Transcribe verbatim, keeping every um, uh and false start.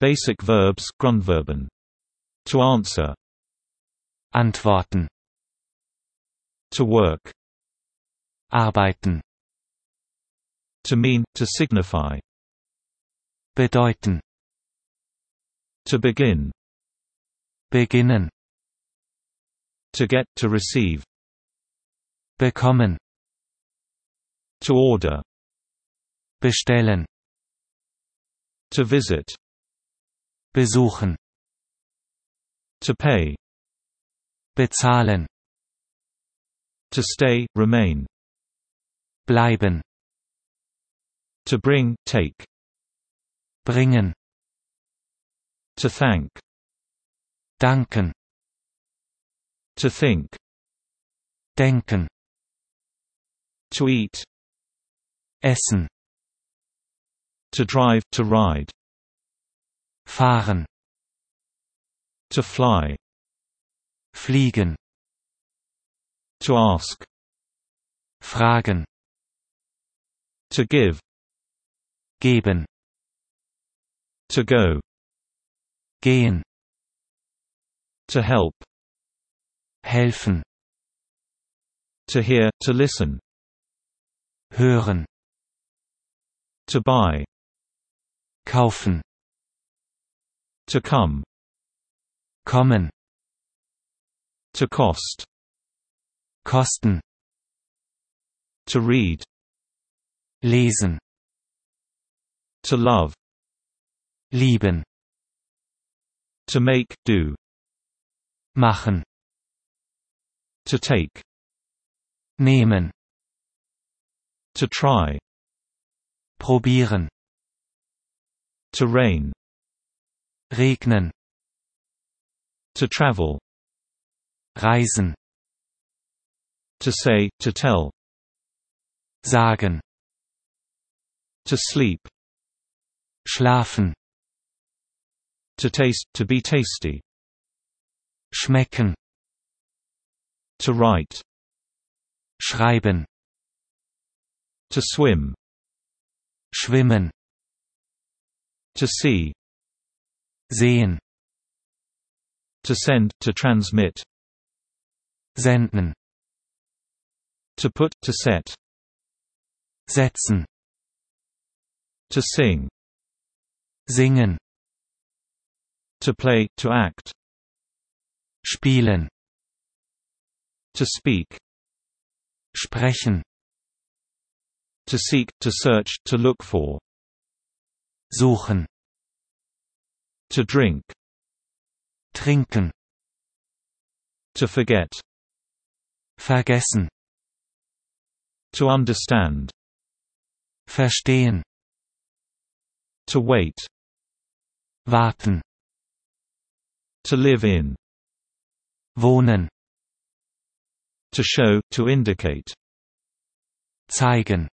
Basic verbs, Grundverben. To answer. Antworten. To work. Arbeiten. To mean, to signify. Bedeuten. To begin. Beginnen. To get, to receive. Bekommen. To order. Bestellen. To visit. Besuchen. To pay. Bezahlen. To stay, remain. Bleiben. To bring, take. Bringen. To thank. Danken. To think. Denken. To eat. Essen. To drive, to ride. Fahren. To fly. Fliegen. To ask. Fragen. To give. Geben. To go. Gehen. To help. Helfen. To hear, to listen. Hören. To buy. Kaufen. To come. Kommen. To cost. Kosten. To read. Lesen. To love. Lieben. To make, do. Machen. To take. Nehmen. To try. Probieren. To rain. Regnen. To travel. Reisen. To say, to tell. Sagen. To sleep. Schlafen. To taste, to be tasty. Schmecken. To write. Schreiben. To swim. Schwimmen. To see. Sehen. To send, to transmit. Senden. To put, to set. Setzen. To sing. Singen. To play, to act. Spielen. To speak. Sprechen. To seek, to search, to look for. Suchen. To drink. Trinken. To forget. Vergessen. To understand. Verstehen. To wait. Warten. To live in. Wohnen. To show, to indicate. Zeigen.